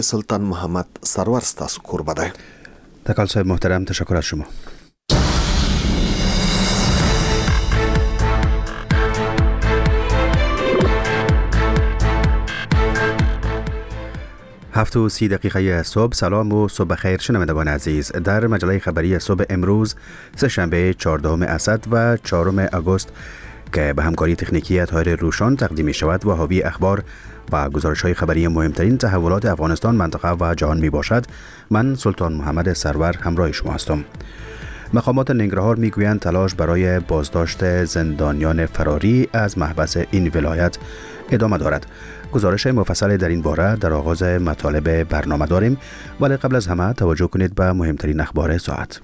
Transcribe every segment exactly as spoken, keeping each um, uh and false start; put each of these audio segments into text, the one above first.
سلطان محمد سرور ستاسو کوربه ده. تکال صاحب محترم، تشکر از شما. هفت و سی دقیقه صبح. سلام و صبح خیر شنوندگان عزیز. در مجله خبری صبح امروز سه شنبه چهاردهم اسد و چهارم آگوست که به همکاری تکنیکی طاهر روشان تقدیم می شود و حاوی اخبار و گزارش های خبری مهمترین تحولات افغانستان، منطقه و جهان می باشد. من سلطان محمد سرور همراه شما هستم. مقامات ننگرهار می گویند تلاش برای بازداشت زندانیان فراری از محبس این ولایت ادامه دارد. گزارش مفصل در این باره در آغاز مطالب برنامه داریم، ولی قبل از همه توجه کنید به مهمترین اخبار ساعت.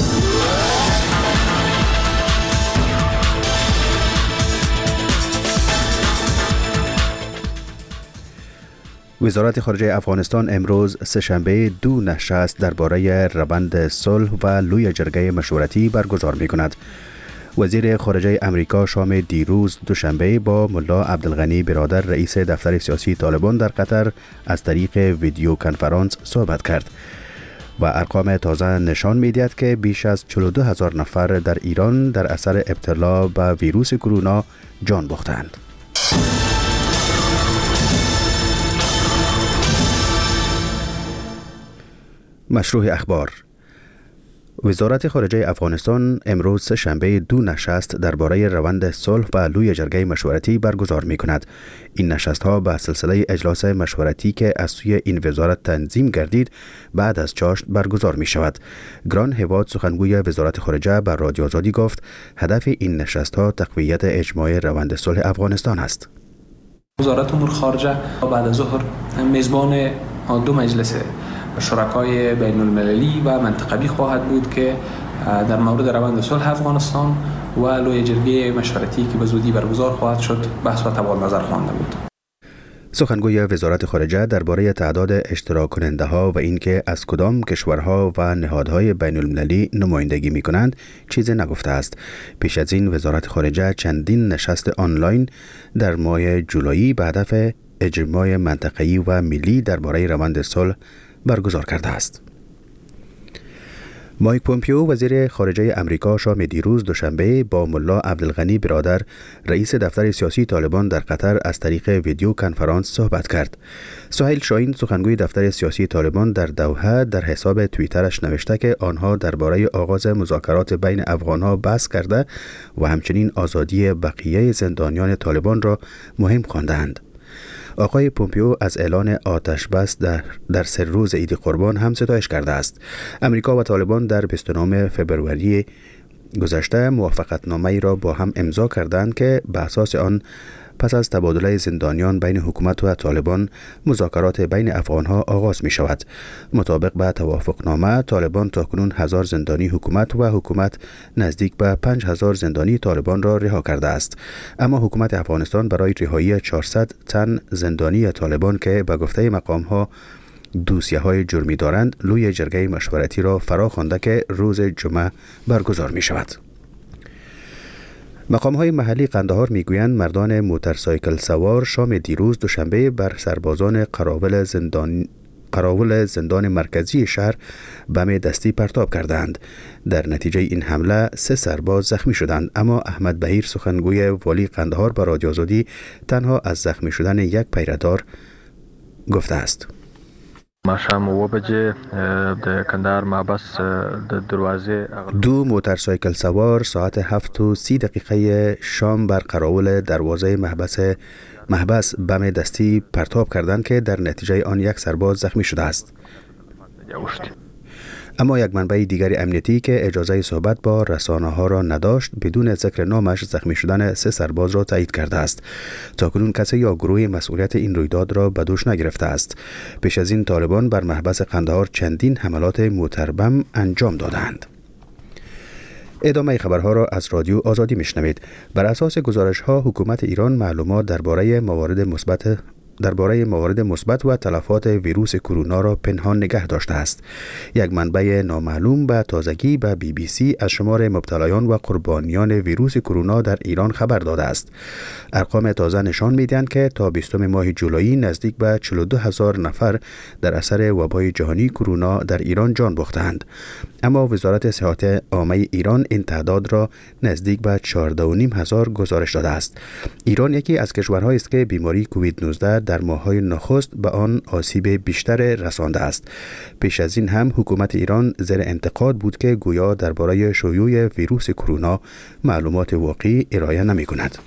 وزارت خارجه افغانستان امروز سه‌شنبه دو نشست درباره روند صلح و لوی جرگه مشورتی برگزار می کند. وزیر خارجه امریکا شام دیروز دوشنبه با ملا عبدالغنی برادر رئیس دفتر سیاسی طالبان در قطر از طریق ویدیو کنفرانس صحبت کرد و ارقام تازه نشان می‌دهد که بیش از چهل و دو هزار نفر در ایران در اثر ابتلا به ویروس کرونا جان باختند. مشروع اخبار. وزارت خارجه افغانستان امروز سه شنبه دو نشست درباره روند صلح و لوی جرگه مشورتی برگزار می کند. این نشست ها به سلسله اجلاس مشورتی که از سوی این وزارت تنظیم گردید بعد از چاشت برگزار می شود. گران هواد سخنگوی وزارت خارجه بر رادیو آزادی گفت هدف این نشست ها تقویت اجماع روند صلح افغانستان است. وزارت امور خارجه بعد از ظهر میزبان دو مجلس شرکای بین المللی و منطقوی خواهد بود که در مورد روند صلح افغانستان و لوی جرگه مشورتی که به زودی برگزار خواهد شد بحث و تبادل نظر خوانده بود. سخنگوی وزارت خارجه درباره تعداد اشتراک کننده ها و اینکه از کدام کشورها و نهادهای بین المللی نمایندگی می کنند چیزی نگفته است. پیش از این وزارت خارجه چندین نشست آنلاین در ماه جولایی به هدف اجماع منطقه‌ای و ملی درباره روند صلح برگزار کرده است. مایک پومپیو وزیر خارجه امریکا شام دیروز دوشنبه با ملا عبدالغنی برادر رئیس دفتر سیاسی طالبان در قطر از طریق ویدیو کنفرانس صحبت کرد. سهیل شاهین سخنگوی دفتر سیاسی طالبان در دوحه در حساب توییترش نوشته که آنها درباره آغاز مذاکرات بین افغانها بحث کرده و همچنین آزادی بقیه زندانیان طالبان را مهم خواندند. آقای پومپیو از اعلان آتش بس در, در سه روز عید قربان هم ستایش کرده است. امریکا و طالبان در بیست و نهم فوریه گذشته موافقتنامه‌ای را با هم امضا کردند که به اساس آن پس از تبادل زندانیان بین حکومت و طالبان مذاکرات بین افغانها آغاز می شود. مطابق با توافقنامه طالبان تاکنون هزار زندانی حکومت و حکومت نزدیک به پنج هزار زندانی طالبان را رها کرده است. اما حکومت افغانستان برای رهایی چهارصد تن زندانی طالبان که به گفته مقام‌ها دوسیه های جرمی دارند لوی جرگه مشورتی را فرا خوانده که روز جمعه برگزار می شود. مقام‌های محلی قندهار می‌گویند مردان موتورسایکل سوار شام دیروز دوشنبه بر سربازان قراول زندان قراول زندان مرکزی شهر بم دستی پرتاب کردند. در نتیجه این حمله سه سرباز زخمی شدند، اما احمد بهیر سخنگوی والی قندهار با رادیو آزادی تنها از زخمی شدن یک پیرهدار گفته است. ماشام و بجه د کندهار محبس د دروازه دو موتورسایکل سوار ساعت هفت و سی دقیقه شام بر قراول دروازه محبس محبس بم دستی پرتاب کردند که در نتیجه آن یک سرباز زخمی شده است. اما یک منبع دیگر امنیتی که اجازه صحبت با رسانه ها را نداشت بدون ذکر نامش زخمی شدن سه سرباز را تایید کرده است. تاکنون کسی یا گروهی مسئولیت این رویداد را به دوش نگرفته است. پیش از این طالبان بر محبس قندهار چندین حملات موتربم انجام دادند. ادامه خبرها را از رادیو آزادی میشنوید. بر اساس گزارش ها حکومت ایران معلومات درباره موارد مثبت درباره موارد مثبت و تلفات ویروس کرونا را پنهان نگه داشته است. یک منبع نامعلوم به تازگی به بی بی سی از شمار مبتلایان و قربانیان ویروس کرونا در ایران خبر داده است. ارقام تازه نشان می‌دهند که تا بیستم ماه جولای نزدیک به چهل و دو هزار نفر در اثر وبای جهانی کرونا در ایران جان باختند. اما وزارت صحت عامه ایران این تعداد را نزدیک به چهارده و نیم هزار گزارش داده است. ایران یکی از کشورهایی است که بیماری کووید نوزده در ماه‌های نخست به آن آسیب بیشتر رسانده است. پیش از این هم حکومت ایران زیر انتقاد بود که گویا درباره شیوع ویروس کرونا معلومات واقعی ارائه نمی‌کند.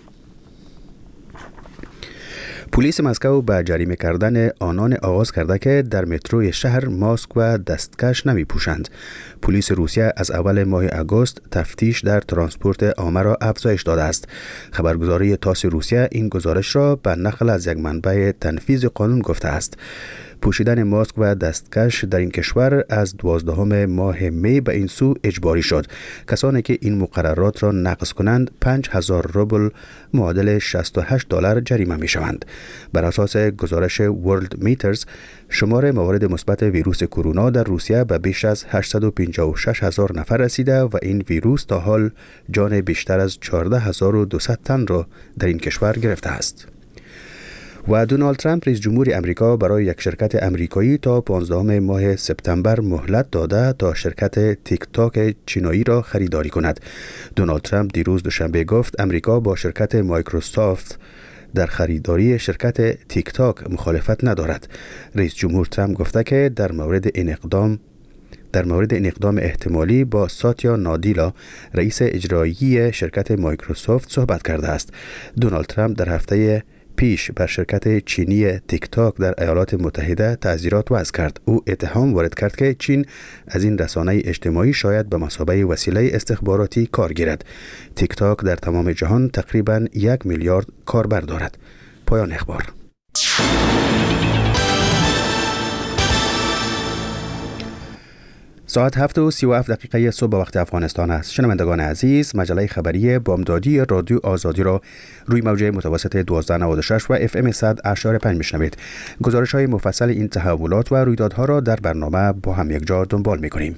پلیس مسکو به جریمه کردن آنان آغاز کرده که در متروی شهر ماسک و دستکش نمی پوشند. پلیس روسیه از اول ماه آگوست تفتیش در ترانسپورت عامه را افزایش داده است. خبرگزاری تاس روسیه این گزارش را به نقل از یک منبع تنفیذ قانون گفته است. پوشیدن ماسک و دستکش در این کشور از دوازدهم ماه می به این سو اجباری شد. کسانی که این مقررات را نقض کنند پنج هزار روبل معادل شصت و هشت دلار جریمه می شوند. بر اساس گزارش ورلد میترز شمار موارد مثبت ویروس کرونا در روسیه به بیش از هشتصد و پنجاه و شش هزار نفر رسیده و این ویروس تا حال جان بیشتر از چهارده هزار و دویست تن را در این کشور گرفته است. و دونالد ترامپ رئیس جمهور امریکا برای یک شرکت امریکایی تا پانزدهم ماه سپتامبر مهلت داده تا شرکت تیک تاک چینایی را خریداری کند. دونالد ترامپ دیروز دوشنبه گفت امریکا با شرکت مایکروسافت در خریداری شرکت تیک تاک مخالفت ندارد. رئیس جمهور ترامپ گفته که در مورد این اقدام در مورد این اقدام احتمالی با ساتیا نادیلا رئیس اجرایی شرکت مایکروسافت صحبت کرده است. دونالد ترامپ در هفته پیش بر شرکت چینی تیک تاک در ایالات متحده تعزیرات وضع کرد. او اتهام وارد کرد که چین از این رسانه اجتماعی شاید به مثابه وسیله استخباراتی کار گیرد. تیک تاک در تمام جهان تقریباً یک میلیارد کاربر دارد. پایان اخبار. ساعت هفت و سی و هفت دقیقه صبح وقت افغانستان است. شنوندگان عزیز، مجله خبری بامدادی رادیو آزادی را روی موجه متوسط دوازده نود و شش و اف ام صد اشاری پنج میشنوید. گزارش های مفصل این تحولات و رویدادها را در برنامه با هم یک جا دنبال میکنیم.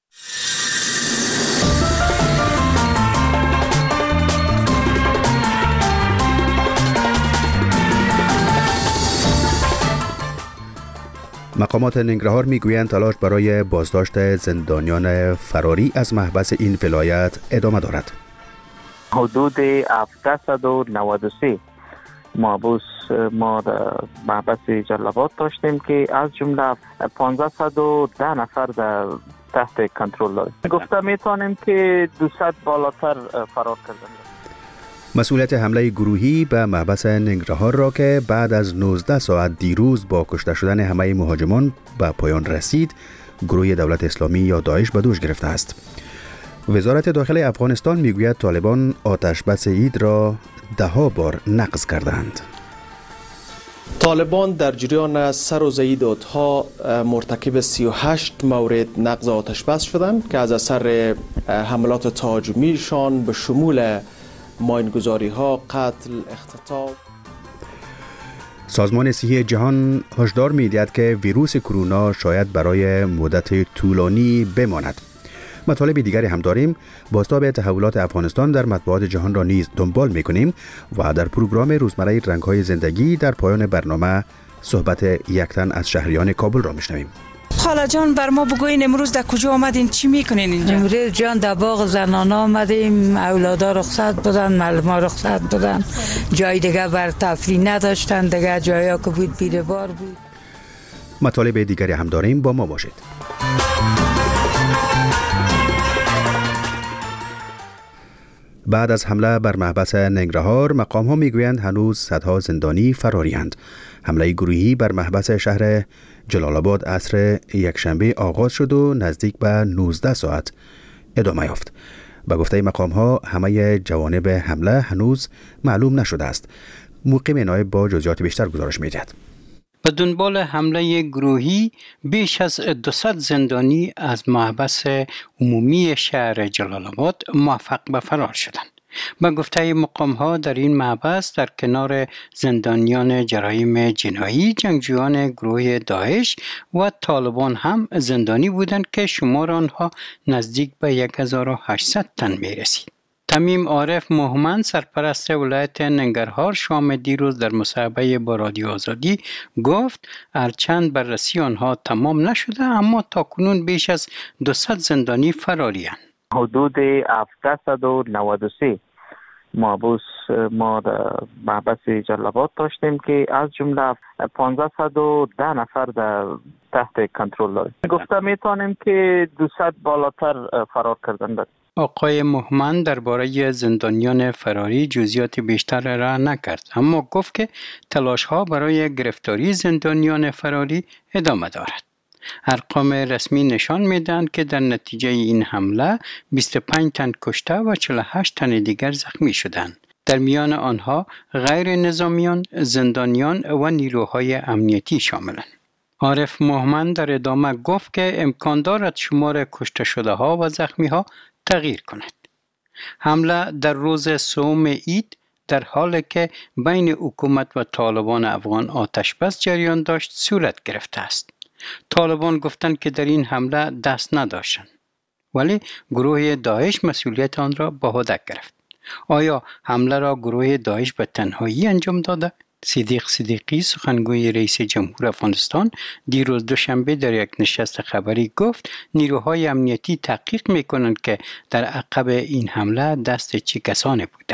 مقامات ننگرهار میگویند تلاش برای بازداشت زندانیان فراری از محبس این ولایت ادامه دارد. حدود هفتصد و نود و سه محبوس ما در محبس جلال آباد داشتیم که از جمله پانصد و ده نفر در تحت کنترل داریم. گفته میتونیم که دویست بالاتر فرار کردند. مسئولیت حمله گروهی به محبس ننگرهار را که بعد از نوزده ساعت دیروز با کشته شدن همه مهاجمان به پایان رسید، گروه دولت اسلامی یا داعش به دوش گرفته است. وزارت داخلی افغانستان میگوید طالبان آتش بس عید را ده ها بار نقض کردند. طالبان در جریان سه روز عیدها مرتکب سی و هشت مورد نقض آتش بس شدند که از اثر حملات تهاجمیشان به شمول ماینگذاری ها، قتل، اختطاف. سازمان صحی جهان هشدار می‌دهد که ویروس کرونا شاید برای مدت طولانی بماند. مطالب دیگری هم داریم. بازتاب تحولات افغانستان در مطبوعات جهان را نیز دنبال می‌کنیم و در پروگرام روزمره رنگ‌های زندگی در پایان برنامه صحبت یک تن از شهریان کابل را می‌شنویم. خاله جان بر ما بگوین امروز در کجا آمدین، چی میکنین اینجا؟ امروز جان در باغ زنانا آمدیم، اولادا رخصت بودن، معلما رخصت بودن، جای دیگه بر تفریح نداشتن، دیگه جایا که بود بیره بار بود. مطالب دیگری هم داریم، با ما باشید. بعد از حمله بر محبس ننگرهار، مقام ها میگویند هنوز صدها زندانی فراریند. حمله گروهی بر محبس شهر جلال آباد عصر یکشنبه آغاز شد و نزدیک به نوزده ساعت ادامه یافت. به گفته مقام ها همه جوانب حمله هنوز معلوم نشده است. مقیم نایب با جزئیات بیشتر گزارش می‌دهد. به دنبال حمله گروهی بیش از دویست زندانی از محبس عمومی شهر جلال آباد موفق به فرار شدند. به گفته مقام ها در این محبس در کنار زندانیان جرایم جنایی جنگجویان گروه داعش و طالبان هم زندانی بودند که شمار آنها نزدیک به هزار و هشتصد تن می رسید. تمیم عارف مومند سرپرست ولایت ننگرهار شام دیروز در مصاحبه با رادیو آزادی گفت هرچند بررسی آنها تمام نشده اما تاکنون بیش از دویست زندانی فراری هستند. حدود هفتصد و نود و سه محبوس ما در محبس جلال‌آباد داشتیم که از جمله پانصد و ده نفر در تحت کنترل داریم. گفته میتونیم که دویست بالاتر فرار کردند. آقای مومند درباره زندانیان فراری جزئیات بیشتر را نکرد اما گفت که تلاش ها برای گرفتاری زندانیان فراری ادامه دارد. ارقام رسمی نشان میدهند که در نتیجه این حمله بیست و پنج تن کشته و چهل و هشت تن دیگر زخمی شدند. در میان آنها غیر نظامیان، زندانیان و نیروهای امنیتی شاملند. عارف مومند در ادامه گفت که امکان دارد شمار کشته شده ها و زخمی ها تغییر کند. حمله در روز سوم عید در حالی که بین حکومت و طالبان افغان آتش بس جریان داشت صورت گرفته است. طالبان گفتند که در این حمله دست نداشتند ولی گروه داعش مسئولیت آن را به عهده گرفت. آیا حمله را گروه داعش به تنهایی انجام داده؟ صدیق صدیقی سخنگوی رئیس جمهور افغانستان دیروز دوشنبه در یک نشست خبری گفت نیروهای امنیتی تحقیق می‌کنند که در عقب این حمله دست چه کسانی بوده.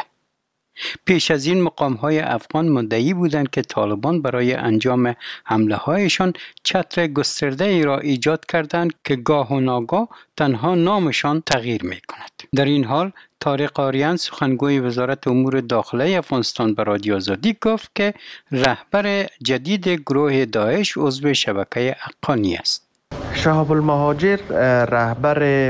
پیش از این مقام‌های افغان مدعی بودند که طالبان برای انجام حمله‌هایشان چتر گسترده ای را ایجاد کردند که گاه و ناگاه تنها نامشان تغییر می‌کند. در این حال طارق آریان سخنگوی وزارت امور داخلی افغانستان به رادیو آزادی گفت که رهبر جدید گروه داعش عضو شبکه حقانی است. شهاب المهاجر رهبر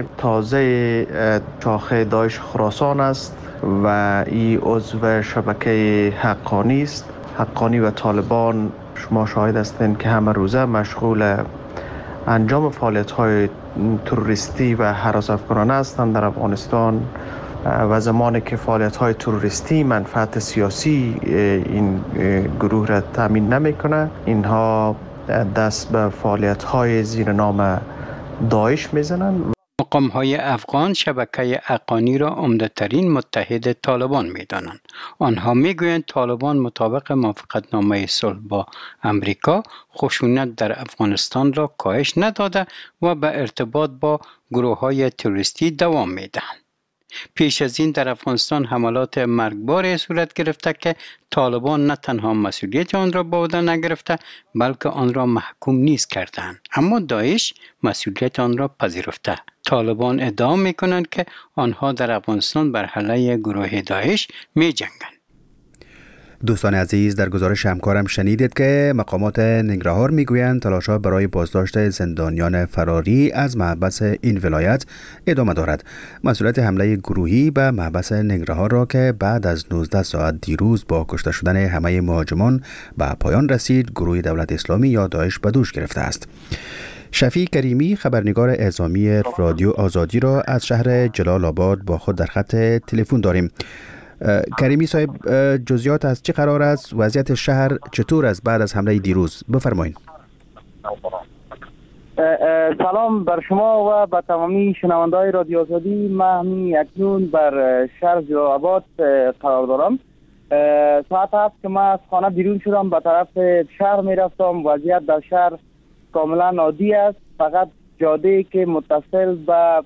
تازه شاخه داعش خراسان است و این عضو شبکه حقانی است. حقانی و طالبان شما شاهد هستند که همه روزه مشغول انجام فعالیت‌های تروریستی و هراس‌افکنانه هستند در افغانستان و زمانی که فعالیت‌های تروریستی منفعت سیاسی این گروه را تامین نمی‌کنه، اینها دست به فعالیت‌های زیر نام داعش میزنند. مقام‌های افغان شبکه حقانی را عمده‌ترین متحد طالبان می‌دانند. آنها می‌گویند طالبان مطابق موافقتنامه صلح با امریکا خشونت در افغانستان را کاهش نداده و به ارتباط با گروه‌های تروریستی دوام می‌دهند. پیش از این در افغانستان حملات مرگبار صورت گرفته که طالبان نه تنها مسئولیت آن را به عهده نگرفته بلکه آن را محکوم نیز کردند، اما داعش مسئولیت آن را پذیرفته. طالبان ادعا می‌کنند که آنها در افغانستان بر علیه گروه داعش می‌جنگند. دوستان عزیز، در گزارش همکارم شنیدید که مقامات ننگرهار میگویند تلاش‌ها برای بازداشت زندانیان فراری از محبس این ولایت ادامه دارد. مسئولیت حمله گروهی به محبس ننگرهار را که بعد از نوزده ساعت دیروز با کشته شدن همه مهاجمان به پایان رسید، گروه دولت اسلامی یا داعش به دوش گرفته است. شفیع کریمی خبرنگار اعزامی رادیو آزادی را از شهر جلال آباد با خود در خط تلفن داریم. کریمی صاحب، جزئیات از چه قرار است؟ وضعیت شهر چطور است بعد از حمله دیروز؟ بفرمایید. سلام بر شما و به تمامی شنونده‌های رادیو آزادی. من همین اکنون بر شهر جلال آباد قرار دارم. ساعت هفت که من از خانه بیرون شدم به طرف شهر می رفتم. وضعیت در شهر کاملا عادی است، فقط جاده که متصل به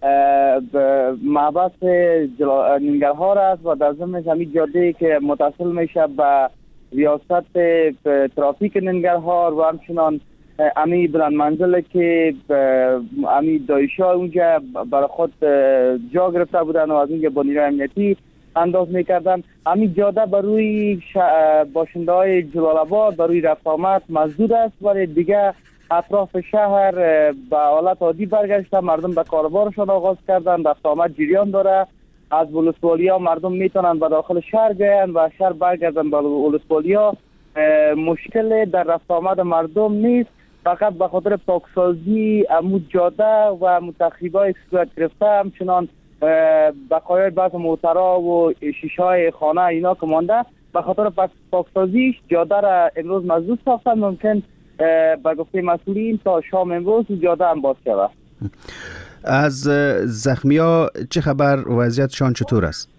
محبس ننگرهار است و در ضمنش همین جاده که متصل میشه به ریاست ترافیک ننگرهار و همچنان همین بلند منزل که همین داعش‌ها اونجا برای خود جا گرفته بودن و از اونجا با نیروی امنیتی انداز میکردن. همین جاده بر روی باشنده های جلال آباد بر روی رفت آمد مسدود است، ولی دیگه اطراف شهر به حالت عادی برگشته. مردم به کاربارشان آغاز کردن، رفت آمد جریان داره. از ولسوالی‌ها مردم میتونن به داخل شهر بیاین و شهر برگردن به ولسوالی‌ها. مشکل در رفت آمد مردم نیست، فقط به خاطر پاکسازی عمود جاده و متخریب‌های صورت گرفته. همچنان بقایای بعض موترها و شیشه‌های خانه اینا که مانده به خاطر پاکسازیش جاده را امروز مسدود ساختن. ممکن به گفته مسئولین تا شام امروز جاده هم باز شود. از زخمی‌ها چه خبر؟ وضعیتشان چطور است؟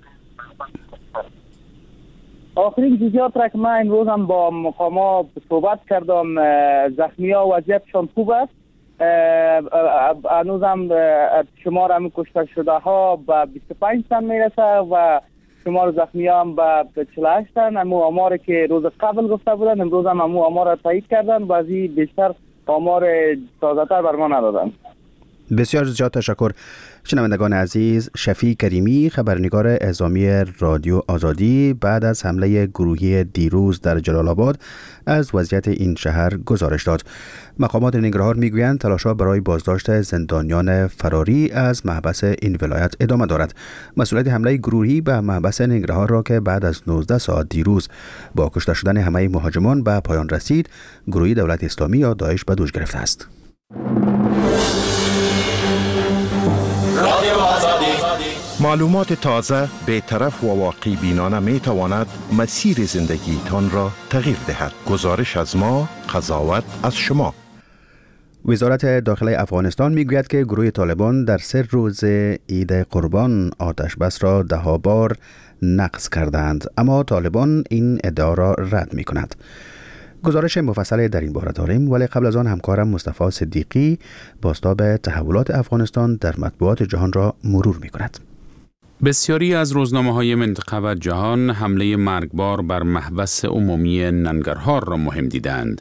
آخرین جزئیات را که من امروز هم با مقامات صحبت کردم، زخمی‌ها وضعیتشان خوب است. هنوز هم شمار هم کشته شده ها به بیست و پنج تن میرسه و شمار زخمی ها هم به چهل و هشت تن. امو آمار که روز قبل گفته بودن امروز هم امو آمار را تایید کردن، بعضی بیشتر آمار تازه تر بر ما ندادن. بسیار زیاد تشکر. شنوندگان عزیز، شفیع کریمی خبرنگار اعزامی رادیو آزادی بعد از حمله گروهی دیروز در جلال آباد از وضعیت این شهر گزارش داد. مقامات ننگرهار میگویند تلاش‌ها برای بازداشت زندانیان فراری از محبس این ولایت ادامه دارد. مسئولیت حمله گروهی به محبس ننگرهار را که بعد از نوزده ساعت دیروز با کشته شدن همه مهاجمان به پایان رسید، گروهی دولت اسلامی یا داعش به دوش گرفته است. معلومات تازه، بی‌طرف و واقعی بینانه می تواند مسیر زندگی تان را تغییر دهد. گزارش از ما، قضاوت از شما. وزارت داخله افغانستان میگوید که گروه طالبان در سه روز عید قربان آتش بس را ده ها بار نقض کردند، اما طالبان این ادعا را رد می کند. گزارش مفصل در این باره داریم، ولی قبل از آن همکارم مصطفی صدیقی بازتاب تحولات افغانستان در مطبوعات جهان را مرور می کند. بسیاری از روزنامه‌های منطقه و جهان حمله مرگبار بر محبس عمومی ننگرهار را مهم دیدند.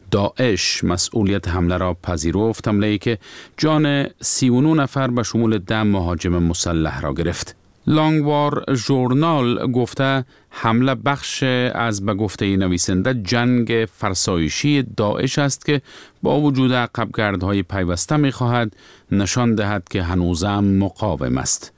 داعش مسئولیت حمله را پذیرفت، حمله‌ای که جان سی و نه نفر به شمول ده مهاجم مسلح را گرفت. لانگوار ژورنال گفته حمله بخش از به گفته نویسنده جنگ فرسایشی داعش است که با وجود عقبگردهای پیوسته می خواهد نشان دهد که هنوزم مقاوم است.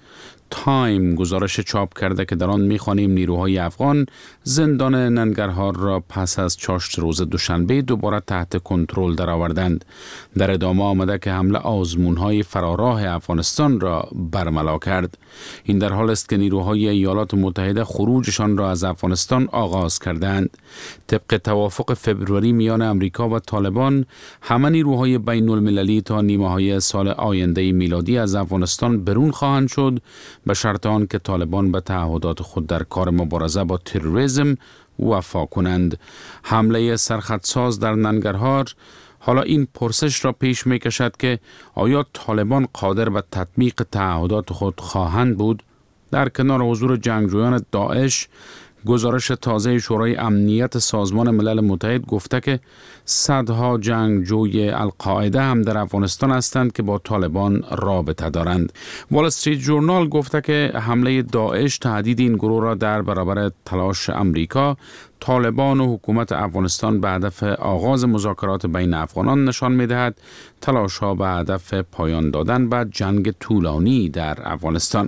تایم گزارش چاپ کرده که در آن می‌خوانیم نیروهای افغان زندان ننگرهار را پس از چاشت روز دوشنبه دوباره تحت کنترل درآوردند. در ادامه آمده که حمله آزمون‌های فراراه افغانستان را برملا کرد. این در حال است که نیروهای ایالات متحده خروجشان را از افغانستان آغاز کردند. طبق توافق فبروری میان امریکا و طالبان، همه نیروهای بین المللی تا نیمه‌های سال آینده میلادی از افغانستان برون خواهند شد، به شرط آن که طالبان به تعهدات خود در کار مبارزه با تروریسم وفا کنند. حمله سرخطساز در ننگرهار حالا این پرسش را پیش می کشد که آیا طالبان قادر به تطبیق تعهدات خود خواهند بود؟ در کنار حضور جنگجویان داعش، گزارش تازه شورای امنیت سازمان ملل متحد گفته که صدها جنگجوی القاعده هم در افغانستان هستند که با طالبان رابطه دارند. وال استریت ژورنال گفته که حمله داعش تهدید این گروه را در برابر تلاش امریکا، طالبان و حکومت افغانستان به هدف آغاز مذاکرات بین افغانان نشان می‌دهد. تلاش‌ها به هدف پایان دادن به جنگ طولانی در افغانستان.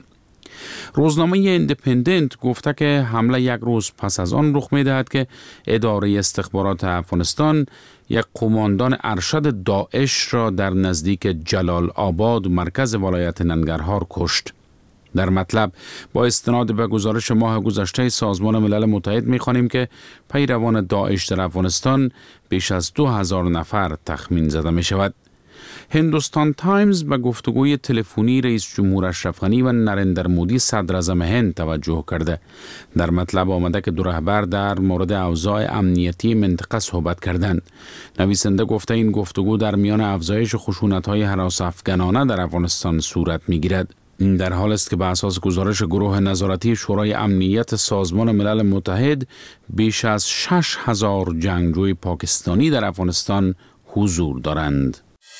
روزنامه ایندیپندنت گفته که حمله یک روز پس از آن رخ می‌دهد که اداره استخبارات افغانستان یک قماندان ارشد داعش را در نزدیک جلال آباد مرکز ولایت ننگرهار کشت. در مطلب با استناد به گزارش ماه گذشته سازمان ملل متحد می‌خوانیم که پیروان داعش در افغانستان بیش از دو هزار نفر تخمین زده می‌شود. هندوستان تایمز به گفتگوی تلفنی رئیس جمهور اشرف غنی و نریندر مودی صدر اعظم هند توجه کرده. در مطلب آمده که دو رهبر در مورد اوضاع امنیتی منطقه صحبت کردند. نویسنده گفته این گفتگو در میان افزایش خشونت‌های هراس‌افکنانه در افغانستان صورت می‌گیرد. این در حال است که به اساس گزارش گروه نظارتی شورای امنیت سازمان ملل متحد بیش از شش هزار جنگجوی پاکستانی در افغانستان حضور دارند.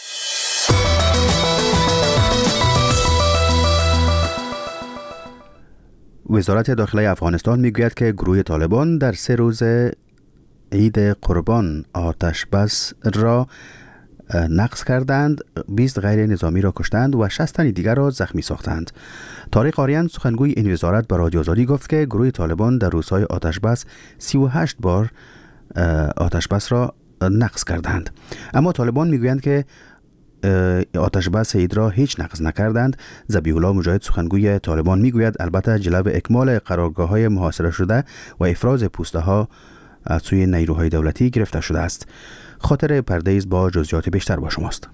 وزارت داخله افغانستان میگوید که گروه طالبان در سه روز عید قربان آتش بس را نقض کردند، بیست غیر نظامی را کشتند و شصت تن دیگر را زخمی ساختند. طارق آریان سخنگوی این وزارت به رادیو آزادی گفت که گروه طالبان در روزهای آتش بس سی و هشت بار آتش بس را نقض کردند، اما طالبان میگویند که آتش بس عید را هیچ نقض نکردند. ذبیح الله مجاهد سخنگوی طالبان میگوید البته جلب اکمال قرارگاه‌های محاصره شده و افراز پوسته ها از سوی نیروهای دولتی گرفته شده است. خاطر پردیس با جزئیات بیشتر با شماست.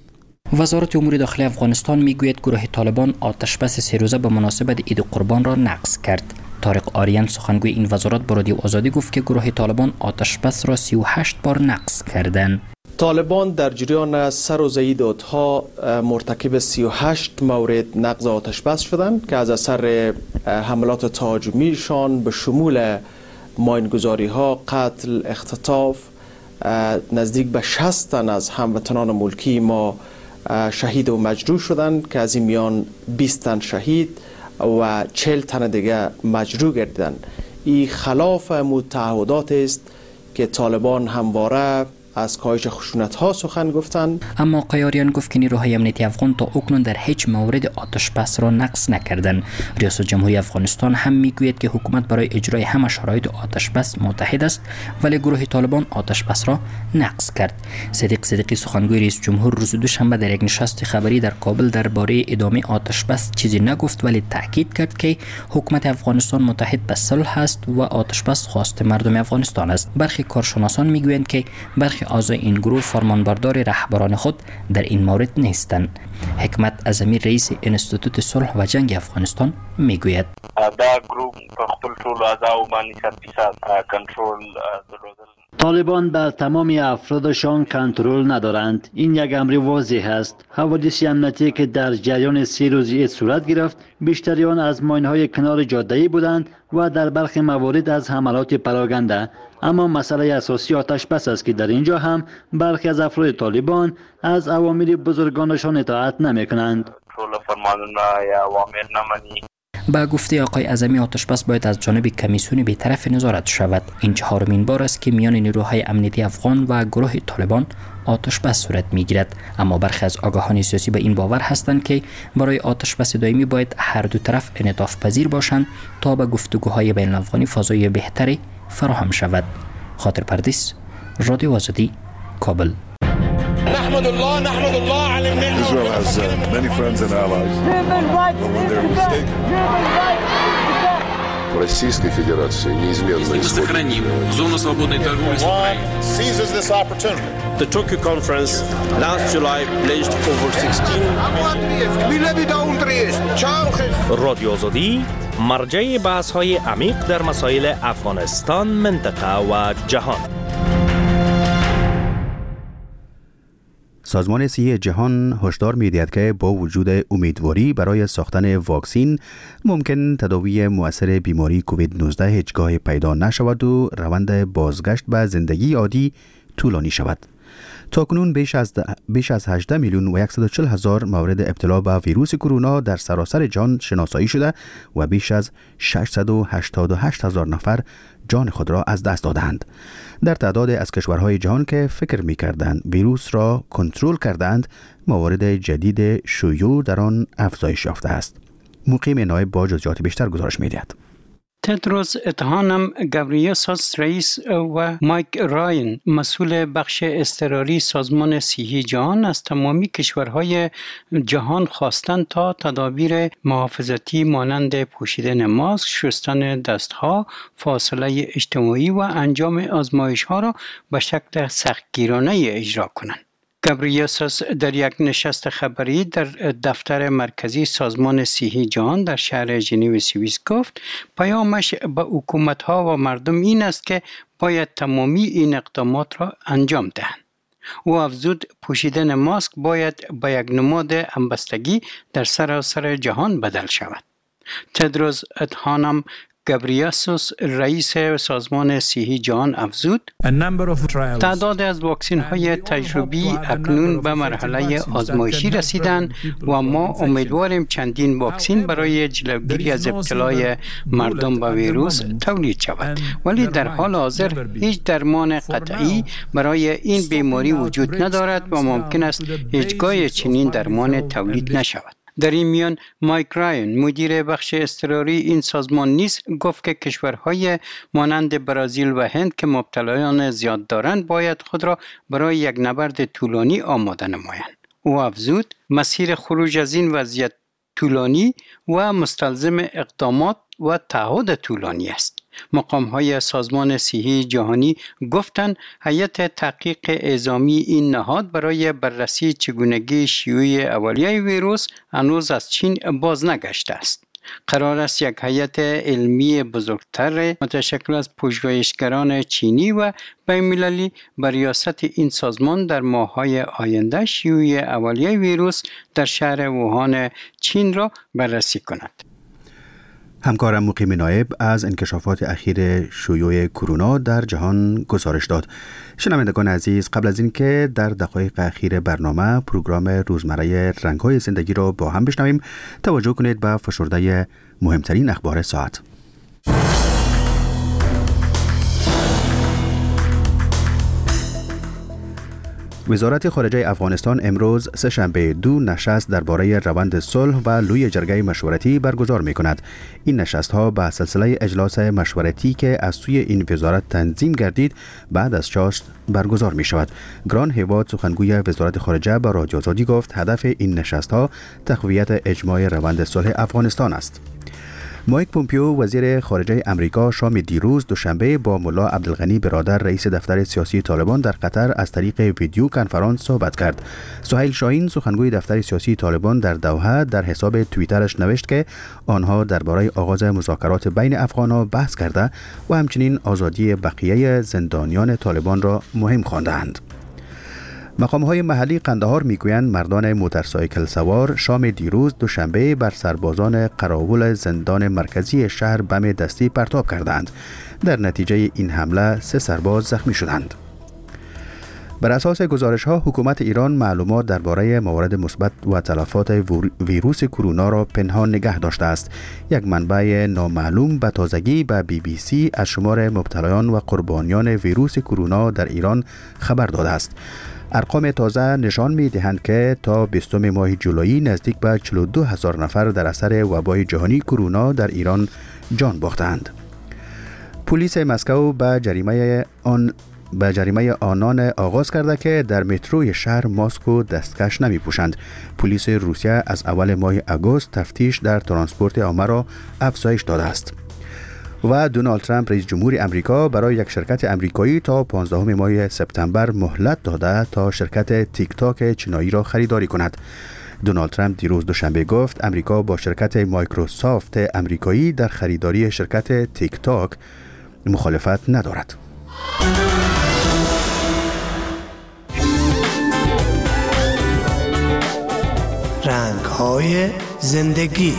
وزارت امور داخلی افغانستان میگوید گروه طالبان آتش بس سه روزه به مناسبت عید قربان را نقض کرد. طارق آریان سخنگوی این وزارت با رادیو آزادی گفت که گروه طالبان آتش بس را سی و هشت بار نقض کردند. طالبان در جریان سه روزه عید اضحی مرتکب سی و هشت مورد نقض آتش بس شدند که از اثر حملات تهاجمیشان به شمول ماینگذاری ها، قتل، اختطاف، نزدیک به شصت تن از هموطنان ملکی ما شهید و مجروح شدند که از این میان بیست تن شهید و چهل تن دیگه مجروح گردیدند. این خلاف متعهدات است که طالبان همواره از کاهش خشونت ها سخن گفتند. اما آقای آریان گفت که نیروهای امنیتی افغان تا اکنون در هیچ مورد آتش بس را نقض نکردند. ریاست جمهوری افغانستان هم میگوید که حکومت برای اجرای همه شرایط آتش بس متحد است، ولی گروه طالبان آتش بس را نقض کرد. صدیق صدیقی سخنگوی رئیس جمهور روز دوشنبه در یک نشست خبری در کابل درباره ادامه آتش بس چیزی نگفت، ولی تاکید کرد که حکومت افغانستان متحد به صلح است و آتش بس خواست مردم افغانستان است. برخی کارشناسان میگویند که برخی اعضای این گروه فرمانبردار رهبران خود در این مورد نیستند. حکمت اعظمی رئیس انستیتوت صلح و جنگ افغانستان میگوید دا گروه په خپل ټول اعضاو باندې صد فیصد کنټرول درلودل. طالبان بر تمام افرادشان کنترل ندارند. این یک امر واضح است. حوادث امنیتی که در جریان سی روز عید صورت گرفت بیشتری آن از ماین‌های کنار جاده‌ای بودند و در برخی موارد از حملات پراگنده. اما مسئله اساسی آتش بس است که در اینجا هم برخی از افراد طالبان از اوامر بزرگانشان اطاعت نمی‌کنند. ټول فرمانونه یا اوامر نمانی. با گفته آقای اعظمی آتش بس باید از جانب کمیسیون بی‌طرف نظارت شود. این چهارمین بار است که میان نیروهای امنیتی افغان و گروه طالبان آتش بس صورت میگیرد. اما برخی از آگاهان سیاسی به این باور هستند که برای آتش بس دائمی باید هر دو طرف انعطاف پذیر باشند تا به گفتگوهای بین الافغانی فضای بهتری فراهم شود. خاطر پردیس، رادیو آزادی، کابل. نحمد الله نحمد الله على النعمة. Israel has uh, many friends and allies. But when they're mistaken. Российской Федерации неизменно сохраним зону свободной торговли с Украиной. Seizes this opportunity. The Tokyo conference last July pledged over sixteen. رادیو آزادی مرجع بحث‌های عمیق در مسائل افغانستان، منطقه و جهان. سازمان صحی جهان هشدار می‌دهد که با وجود امیدواری برای ساختن واکسین ممکن تداوی مؤثر بیماری کووید نوزده هیچگاه پیدا نشود و روند بازگشت به زندگی عادی طولانی شود. تاکنون بیش از بیش از هجده میلیون و صد و چهل هزار مورد ابتلا به ویروس کرونا در سراسر جهان شناسایی شده و بیش از ششصد و هشتاد و هشت هزار نفر جان خود را از دست دادند. در تعداد از کشورهای جهان که فکر می‌کردند ویروس را کنترل کردند، موارد جدید شیوع در آن افزایش یافته است. مقیم نایب با جزئیات بیشتر گزارش می‌دهد. تدروس ادهانم گابریاسوس رئیس و مایک راین مسئول بخش اضطراری سازمان صحی جهان از تمامی کشورهای جهان خواستند تا تدابیر محافظتی مانند پوشیدن ماسک، شستن دستها، فاصله اجتماعی و انجام آزمایش‌ها را به شکل سختگیرانه اجرا کنند. گابریاسوس در یک نشست خبری در دفتر مرکزی سازمان صحی جهان در شهر ژنو سوئیس گفت پیامش به حکومت‌ها و مردم این است که باید تمامی این اقدامات را انجام دهند. او افزود پوشیدن ماسک باید به یک نماد همبستگی در سراسر جهان بدل شود. تدروس ادهانم گابریاسوس رئیس سازمان صحی جهان افزود تعداد از واکسین های تجربی اکنون به مرحله آزمایشی رسیدند و ما امیدواریم چندین واکسین برای جلوگیری از ابتلای مردم به ویروس تولید شود، ولی در حال حاضر هیچ درمان قطعی برای این بیماری وجود ندارد و ممکن است هیچگاه چنین درمان تولید نشود. در این میان مایک راین مدیر بخش اضطراری این سازمان نیز گفت که کشورهای مانند برزیل و هند که مبتلایان زیاد دارند باید خود را برای یک نبرد طولانی آماده نمایند. او افزود مسیر خروج از این وضعیت طولانی و مستلزم اقدامات و تعهد طولانی است. مقام های سازمان صحی جهانی گفتند هیئت تحقیق اعزامی این نهاد برای بررسی چگونگی شیوع اولیه ویروس هنوز از چین باز نگشته است. قرار است یک هیئت علمی بزرگتر متشکل از پژوهشگران چینی و بین‌المللی بر ریاست این سازمان در ماه‌های آینده شیوع اولیه ویروس در شهر ووهان چین را بررسی کند. همکارم مقیم نایب از انکشافات اخیر شیوع کرونا در جهان گزارش داد. شنوندگان عزیز، قبل از اینکه در دقایق اخیر برنامه پروگرام روزمره رنگ‌های زندگی را با هم بشنویم، توجه کنید به فشرده مهمترین اخبار ساعت. وزارت خارجه افغانستان امروز سه شنبه دو نشست درباره روند صلح و لوی جرگه مشورتی برگزار می کند. این نشست ها به سلسله اجلاس مشورتی که از سوی این وزارت تنظیم گردید بعد از چاشت برگزار می شود. گران هیواد سخنگوی وزارت خارجه به رادیو آزادی گفت هدف این نشست ها تقویت اجماع روند صلح افغانستان است. مایک پومپیو وزیر خارجه امریکا شام دیروز دوشنبه با ملا عبدالغنی برادر رئیس دفتر سیاسی طالبان در قطر از طریق ویدیو کنفرانس صحبت کرد. سهیل شاهین سخنگوی دفتر سیاسی طالبان در دوحه در حساب توییترش نوشت که آنها درباره آغاز مذاکرات بین افغان‌ها بحث کرده و همچنین آزادی بقیه زندانیان طالبان را مهم خواندند. مقام‌های محلی قندهار میگویند مردان موتورسایکل سوار شام دیروز دوشنبه بر سربازان قراول زندان مرکزی شهر بم دستی پرتاب کردند. در نتیجه این حمله سه سرباز زخمی شدند. بر اساس گزارش‌ها حکومت ایران معلومات درباره موارد مثبت و تلفات ویروس کرونا را پنهان نگه داشته است. یک منبع نامعلوم به تازگی به بی بی سی از شمار مبتلایان و قربانیان ویروس کرونا در ایران خبر داده است. ارقام تازه نشان می دهند که تا بیستم ماه جولای نزدیک به چهل و دو هزار نفر در اثر وبای جهانی کرونا در ایران جان باختند. پلیس مسکو به جریمه آن به جریمه آنان آغاز کرده که در متروی شهر ماسکو دستکش نمی پوشند. پلیس روسیه از اول ماه آگوست تفتیش در ترانسپورت عامه را افزایش داده است. و دونالد ترامپ رئیس جمهور امریکا برای یک شرکت امریکایی تا پانزدهم ماه سپتامبر مهلت داده تا شرکت تیک تاک چینایی را خریداری کند. دونالد ترامپ دیروز دوشنبه گفت امریکا با شرکت مایکروسافت امریکایی در خریداری شرکت تیک تاک مخالفت ندارد. رنگ‌های زندگی.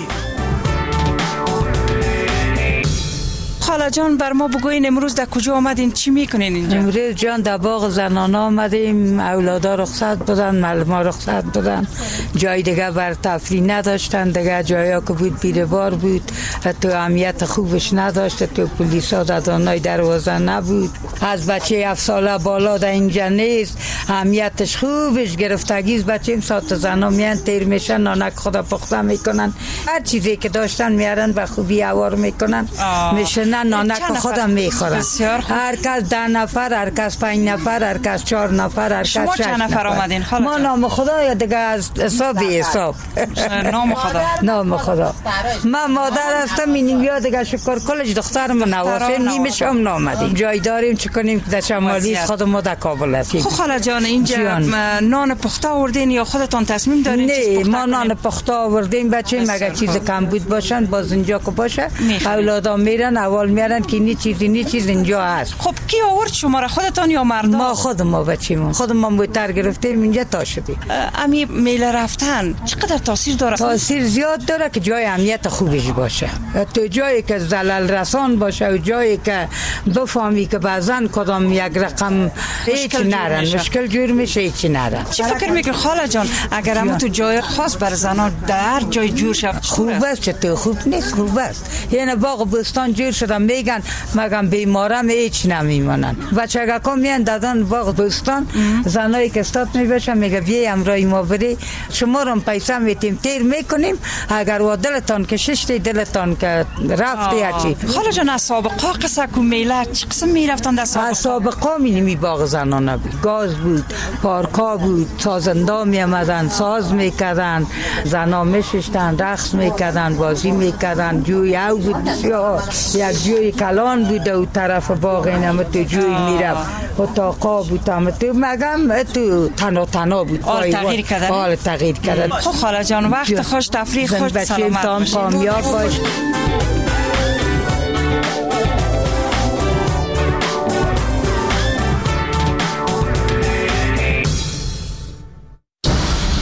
خاله جان بر ما بگوین امروز در کجا آمدین، چی میکنین اینجا؟ امروز جان در باغ زنان آمدیم، اولادا رخصت بودن، معلما رخصت بودن، جای دیگه بر تفریح نداشتن، دیگه جایا که بود بیره بار بود، تو اهمیت خوبش نداشت، تو پلیسا دادانای دروازه نبود، از بچه هفت ساله بالا در اینجا نیست، اهمیتش خوبش گرفتگیز. بچه این ساعت زنا میان تیر میشن، نانک خدا پخته میکنن، هر چیزی که داشتن میارن به خوبی اوار میکنن، میشنن نانک خودم میخورن. هر کس ده نفر، هر کس پنج نفر، هر کس چهار نفر، هر کس شش نفر. شما چند نفر آمدین خاله ما نام خدا یا دیگه از حساب حساب نام خدا نام خدا. من مادر هستم، اینیم یا دیگه شکر کلش دخترم نواسه نیمش هم نامدیم. جای داریم چه کنیم در شمالی خود ما در کابل هستیم. خب خاله جان اینجا نان پخته آوردین یا خودتون تصمیم دارین؟ نه ما نان پخته آوردیم، بچه مگه چیز کم بود باشن باز اینجا که باشه اولادا میرن اول میارن که نی چیزی نی چیز اینجا هست. خب کی آورد شما را، خودتان یا مردم؟ ما خود ما بچه‌مون خود ما موتر گرفتیم اینجا تا شدیم. امی میله رفتن چقدر تاثیر داره؟ تاثیر زیاد داره که جای امنیت خوبش باشه، تو جایی که زلل رسان باشه و جایی که بفهمی که بعضن کدام یک رقم هیچ نرن مشکل جور میشه هیچ نرن. چی فکر میکنی خاله جان اگر هم تو جای خاص بر زنان در جای جور شد؟ خوب است، تو خوب نیست؟ خوب است. یعنی باغ بستان جور شده میگن مگم بیمارم هیچ نمیمانن. بچگکا میان دادن باغ بستان، زنایی که استاد میبشن میگه بیای امرای ما بری، شما رو پیسه میتیم تیر میکنیم، اگر و دلتان کششتی دلتان که رفتی هرچی. خاله جان از سابقا قصه کو میله چه قسم میرفتن در سابقا؟ از سابقا می باغ زنانه بود، گاز بود، پارکا بود، سازنده می آمدن، ساز میکردن، زنا میششتن، رقص میکردن، بازی میکردن، جوی او بود بسیار، یک جوی کلان بود او طرف باغ اینم تو جوی میرفت، اتاقا بود هم تو مگم تو تنا تنا بود. حال تغییر کردن؟ حال تغییر کردن. خب خاله جان وقت خوش، تفریح خوش، سلامت باشید. کامیاب باش.